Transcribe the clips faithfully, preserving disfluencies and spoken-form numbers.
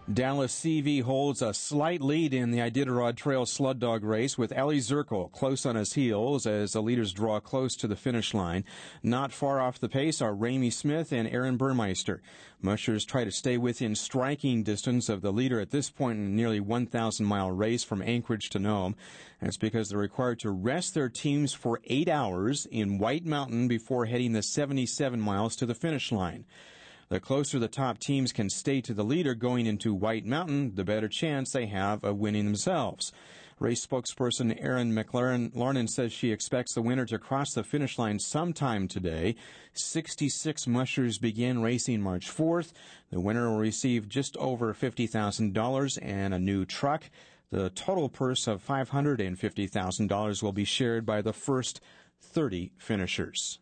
Dallas C V holds a slight lead in the Iditarod Trail Sled Dog Race with Ellie Zirkle close on his heels as the leaders draw close to the finish line. Not far off the pace are Ramey Smith and Aaron Burmeister. Mushers try to stay within striking distance of the leader at this point in a nearly one thousand mile race from Anchorage to Nome. That's because they're required to rest their teams for eight hours in White Mountain before heading the seventy-seven miles to the finish line. The closer the top teams can stay to the leader going into White Mountain, the better chance they have of winning themselves. Race spokesperson Erin McLaren says she expects the winner to cross the finish line sometime today. sixty-six mushers begin racing March fourth. The winner will receive just over fifty thousand dollars and a new truck. The total purse of five hundred fifty thousand dollars will be shared by the first thirty finishers.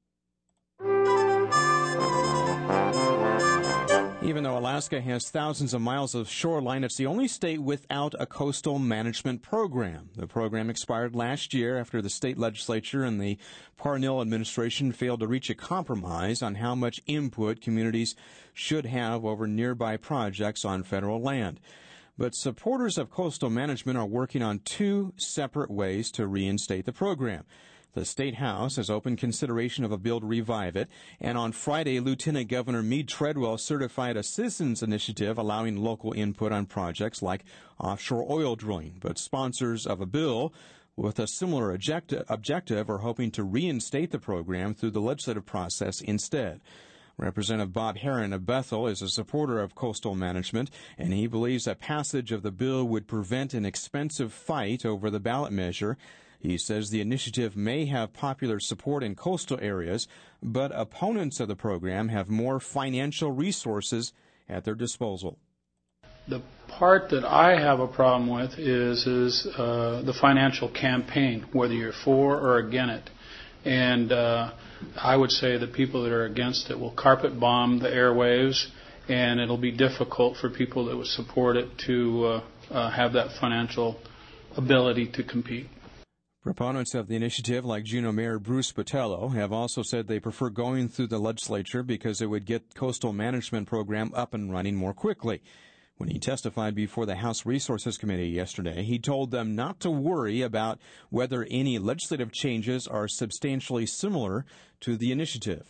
Even though Alaska has thousands of miles of shoreline, it's the only state without a coastal management program. The program expired last year after the state legislature and the Parnell administration failed to reach a compromise on how much input communities should have over nearby projects on federal land. But supporters of coastal management are working on two separate ways to reinstate the program. The State House has opened consideration of a bill to revive it, and on Friday, Lieutenant Governor Meade Treadwell certified a citizens initiative allowing local input on projects like offshore oil drilling. But sponsors of a bill with a similar objective, objective are hoping to reinstate the program through the legislative process instead. Representative Bob Herron of Bethel is a supporter of coastal management, and he believes that passage of the bill would prevent an expensive fight over the ballot measure. He says the initiative may have popular support in coastal areas, but opponents of the program have more financial resources at their disposal. The part that I have a problem with is is uh, the financial campaign, whether you're for or against it. And uh, I would say that people that are against it will carpet bomb the airwaves, and it'll be difficult for people that would support it to uh, uh, have that financial ability to compete. Proponents of the initiative, like Juneau Mayor Bruce Botello, have also said they prefer going through the legislature because it would get coastal management program up and running more quickly. When he testified before the House Resources Committee yesterday, he told them not to worry about whether any legislative changes are substantially similar to the initiative.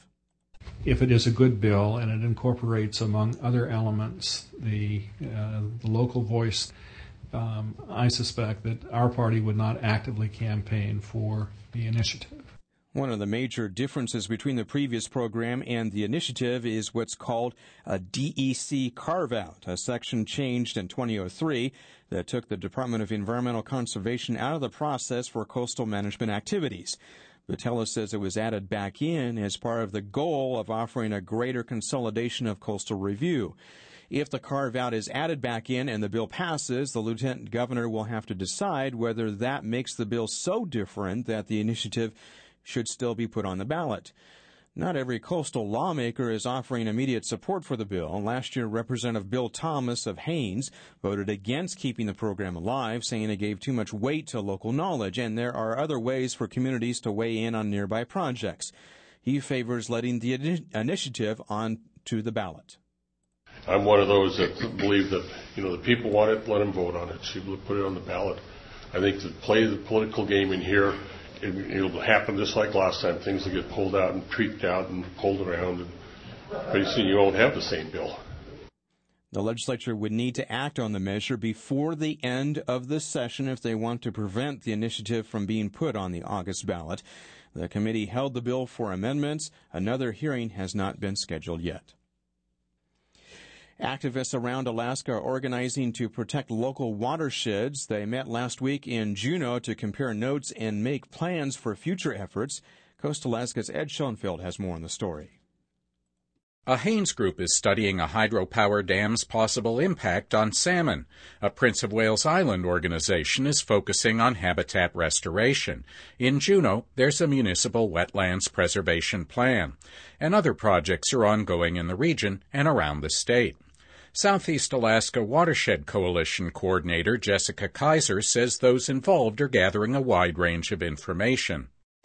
If it is a good bill and it incorporates, among other elements, the, uh, the local voice, Um, I suspect that our party would not actively campaign for the initiative. One of the major differences between the previous program and the initiative is what's called a D E C carve-out, a section changed in twenty oh three that took the Department of Environmental Conservation out of the process for coastal management activities. Botello says it was added back in as part of the goal of offering a greater consolidation of coastal review. If the carve-out is added back in and the bill passes, the lieutenant governor will have to decide whether that makes the bill so different that the initiative should still be put on the ballot. Not every coastal lawmaker is offering immediate support for the bill. Last year, Representative Bill Thomas of Haines voted against keeping the program alive, saying it gave too much weight to local knowledge, and there are other ways for communities to weigh in on nearby projects. He favors letting the initiative on to the ballot. I'm one of those that believe that, you know, the people want it, let them vote on it. So put it on the ballot. I think to play the political game in here, it, it'll happen just like last time. Things will get pulled out and tweaked out and pulled around, and pretty soon you won't have the same bill. The legislature would need to act on the measure before the end of the session if they want to prevent the initiative from being put on the August ballot. The committee held the bill for amendments. Another hearing has not been scheduled yet. Activists around Alaska are organizing to protect local watersheds. They met last week in Juneau to compare notes and make plans for future efforts. Coast Alaska's Ed Schoenfeld has more on the story. A Haines group is studying a hydropower dam's possible impact on salmon. A Prince of Wales Island organization is focusing on habitat restoration. In Juneau, there's a municipal wetlands preservation plan. And other projects are ongoing in the region and around the state. Southeast Alaska Watershed Coalition Coordinator Jessica Kaiser says those involved are gathering a wide range of information.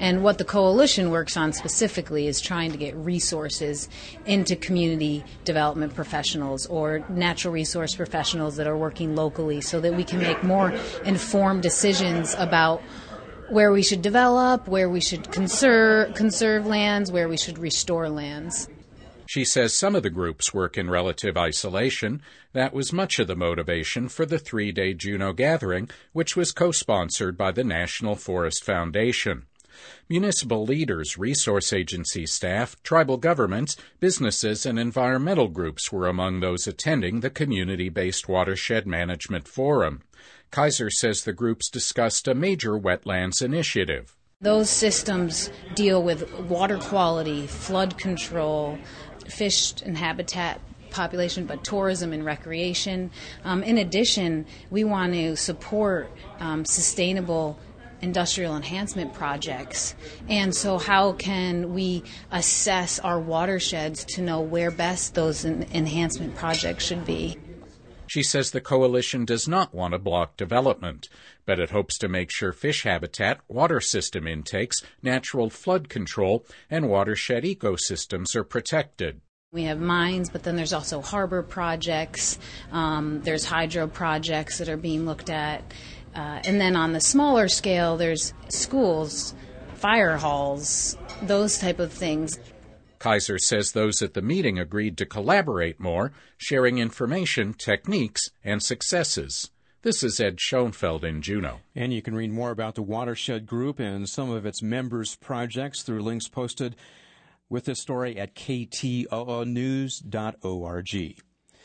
And what the coalition works on specifically is trying to get resources into community development professionals or natural resource professionals that are working locally so that we can make more informed decisions about where we should develop, where we should conserve, conserve lands, where we should restore lands. She says some of the groups work in relative isolation. That was much of the motivation for the three-day Juneau gathering, which was co-sponsored by the National Forest Foundation. Municipal leaders, resource agency staff, tribal governments, businesses, and environmental groups were among those attending the community-based Watershed Management Forum. Kaiser says the groups discussed a major wetlands initiative. Those systems deal with water quality, flood control, fish and habitat population, but tourism and recreation. Um, in addition, we want to support um, sustainable industrial enhancement projects. And so how can we assess our watersheds to know where best those en- enhancement projects should be? She says the coalition does not want to block development, but it hopes to make sure fish habitat, water system intakes, natural flood control, and watershed ecosystems are protected. We have mines, but then there's also harbor projects. Um, there's hydro projects that are being looked at. Uh, and then on the smaller scale, there's schools, fire halls, those type of things. Kaiser says those at the meeting agreed to collaborate more, sharing information, techniques, and successes. This is Ed Schoenfeld in Juneau. And you can read more about the Watershed Group and some of its members' projects through links posted with this story at k t o o news dot org.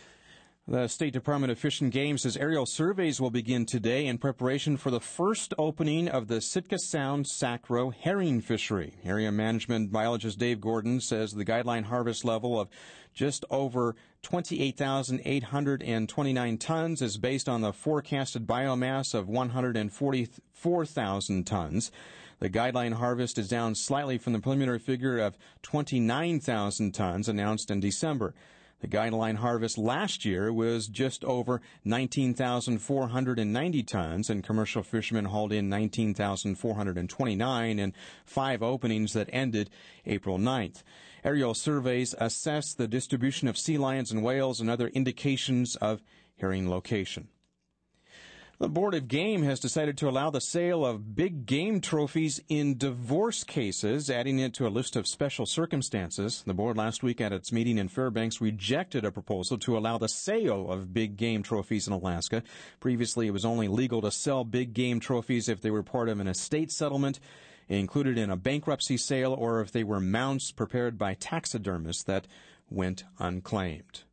The State Department of Fish and Game says aerial surveys will begin today in preparation for the first opening of the Sitka Sound Sacro herring fishery. Area management biologist Dave Gordon says the guideline harvest level of just over twenty-eight thousand eight hundred twenty-nine tons is based on the forecasted biomass of one hundred forty-four thousand tons. The guideline harvest is down slightly from the preliminary figure of twenty-nine thousand tons announced in December. The guideline harvest last year was just over nineteen thousand four hundred ninety tons, and commercial fishermen hauled in nineteen thousand four hundred twenty-nine in five openings that ended April ninth. Aerial surveys assess the distribution of sea lions and whales and other indications of herring location. The Board of Game has decided to allow the sale of big game trophies in divorce cases, adding it to a list of special circumstances. The board last week at its meeting in Fairbanks rejected a proposal to allow the sale of big game trophies in Alaska. Previously, it was only legal to sell big game trophies if they were part of an estate settlement, included in a bankruptcy sale, or if they were mounts prepared by taxidermists that went unclaimed.